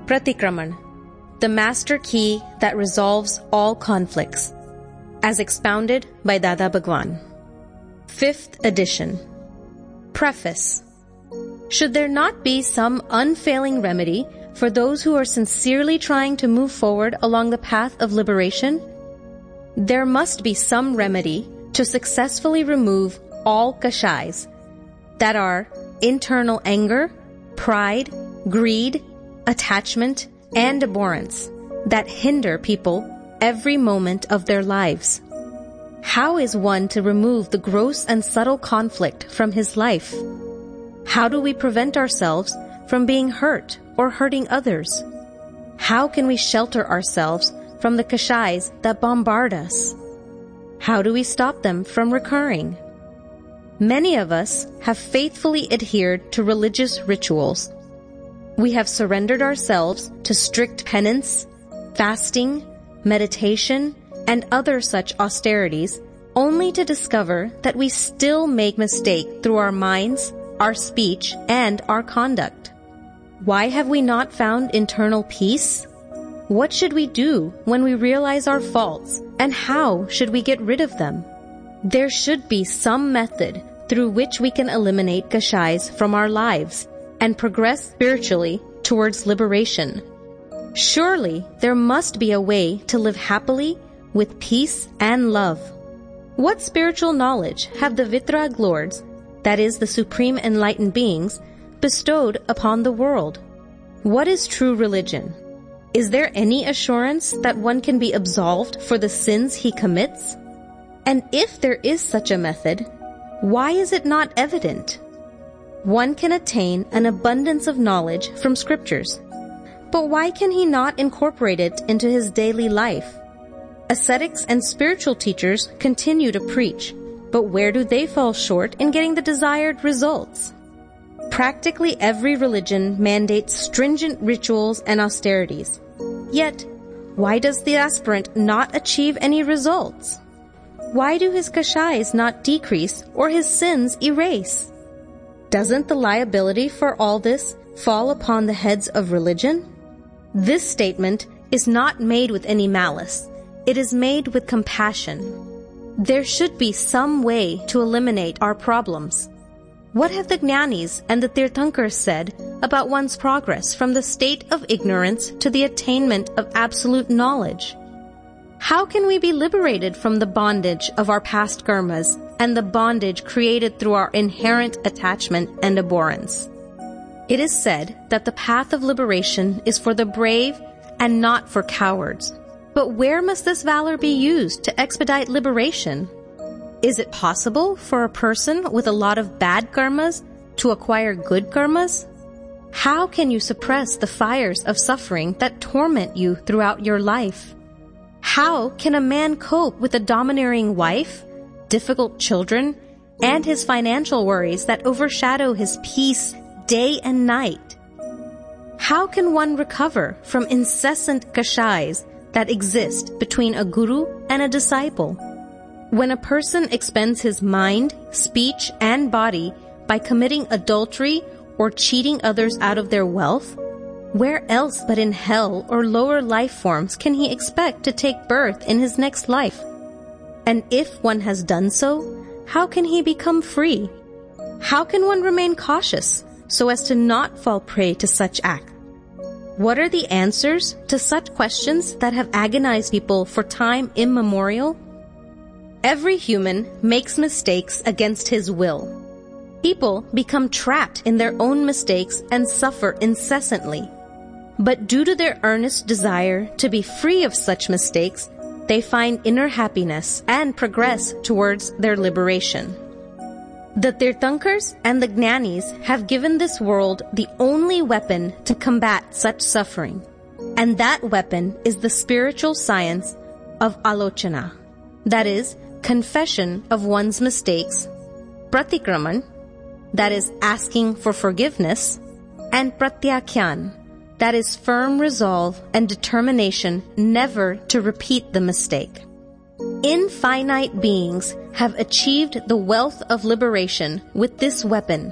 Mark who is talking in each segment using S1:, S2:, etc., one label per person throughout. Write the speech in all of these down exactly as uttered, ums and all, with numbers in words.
S1: Pratikraman, the master key that resolves all conflicts, as expounded by Dada Bhagwan. Fifth edition. Preface. Should there not be some unfailing remedy for those who are sincerely trying to move forward along the path of liberation? There must be some remedy to successfully remove all kashais, that are internal anger, pride, greed, attachment, and abhorrence that hinder people every moment of their lives. How is one to remove the gross and subtle conflict from his life? How do we prevent ourselves from being hurt or hurting others? How can we shelter ourselves from the kashais that bombard us? How do we stop them from recurring? Many of us have faithfully adhered to religious rituals. We have surrendered ourselves to strict penance, fasting, meditation, and other such austerities, only to discover that we still make mistake through our minds, our speech, and our conduct. Why have we not found internal peace? What should we do when we realize our faults, and how should we get rid of them? There should be some method through which we can eliminate kashais from our lives and progress spiritually towards liberation. Surely there must be a way to live happily with peace and love. What spiritual knowledge have the Vitrag Lords, that is the Supreme Enlightened Beings, bestowed upon the world? What is true religion? Is there any assurance that one can be absolved for the sins he commits? And if there is such a method, why is it not evident? One can attain an abundance of knowledge from scriptures, but why can he not incorporate it into his daily life? Ascetics and spiritual teachers continue to preach, but where do they fall short in getting the desired results? Practically every religion mandates stringent rituals and austerities. Yet, why does the aspirant not achieve any results? Why do his kashais not decrease or his sins erase? Doesn't the liability for all this fall upon the heads of religion? This statement is not made with any malice. It is made with compassion. There should be some way to eliminate our problems. What have the Jnanis and the Tirthankars said about one's progress from the state of ignorance to the attainment of absolute knowledge? How can we be liberated from the bondage of our past karmas and the bondage created through our inherent attachment and abhorrence? It is said that the path of liberation is for the brave and not for cowards. But where must this valor be used to expedite liberation? Is it possible for a person with a lot of bad karmas to acquire good karmas? How can you suppress the fires of suffering that torment you throughout your life? How can a man cope with a domineering wife, difficult children, and his financial worries that overshadow his peace day and night? How can one recover from incessant kashais that exist between a guru and a disciple? When a person expends his mind, speech, and body by committing adultery or cheating others out of their wealth, where else but in hell or lower life forms can he expect to take birth in his next life? And if one has done so, how can he become free? How can one remain cautious so as to not fall prey to such acts? What are the answers to such questions that have agonized people for time immemorial? Every human makes mistakes against his will. People become trapped in their own mistakes and suffer incessantly. But due to their earnest desire to be free of such mistakes, they find inner happiness and progress towards their liberation. The Tirthankars and the Jnanis have given this world the only weapon to combat such suffering, and that weapon is the spiritual science of alochana, that is, confession of one's mistakes, pratikraman, that is, asking for forgiveness, and pratyakyan, that is, firm resolve and determination never to repeat the mistake. Infinite beings have achieved the wealth of liberation with this weapon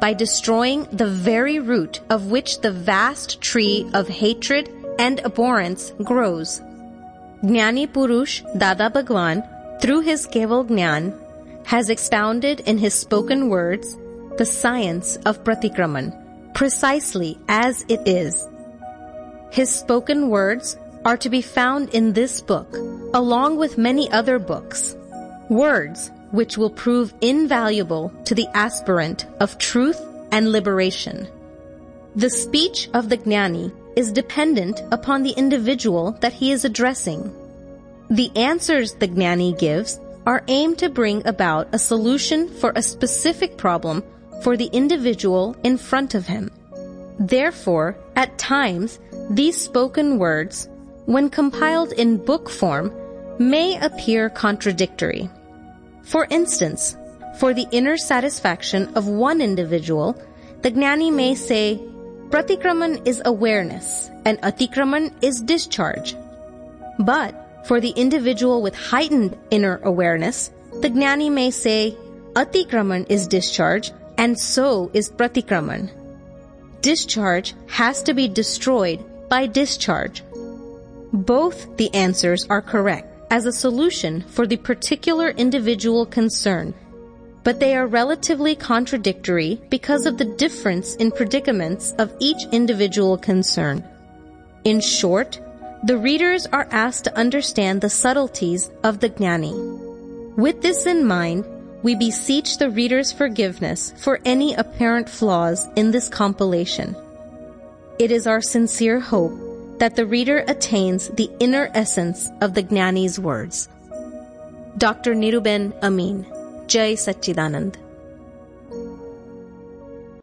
S1: by destroying the very root of which the vast tree of hatred and abhorrence grows. Jnani Purush Dada Bhagwan, through his Keval Jnan, has expounded in his spoken words the science of Pratikraman, precisely as it is. His spoken words are to be found in this book, along with many other books, words which will prove invaluable to the aspirant of truth and liberation. The speech of the Jnani is dependent upon the individual that he is addressing. The answers the Jnani gives are aimed to bring about a solution for a specific problem for the individual in front of him. Therefore, at times, these spoken words, when compiled in book form, may appear contradictory. For instance, for the inner satisfaction of one individual, the Jnani may say, Pratikraman is awareness and Atikraman is discharge. But for the individual with heightened inner awareness, the Jnani may say, Atikraman is discharge and so is Pratikraman. Discharge has to be destroyed by discharge. Both the answers are correct as a solution for the particular individual concerned, but they are relatively contradictory because of the difference in predicaments of each individual concerned. In short, the readers are asked to understand the subtleties of the Jnani. With this in mind, we beseech the reader's forgiveness for any apparent flaws in this compilation. It is our sincere hope that the reader attains the inner essence of the Jnani's words. Doctor Niruben Amin, Jai Satchidanand.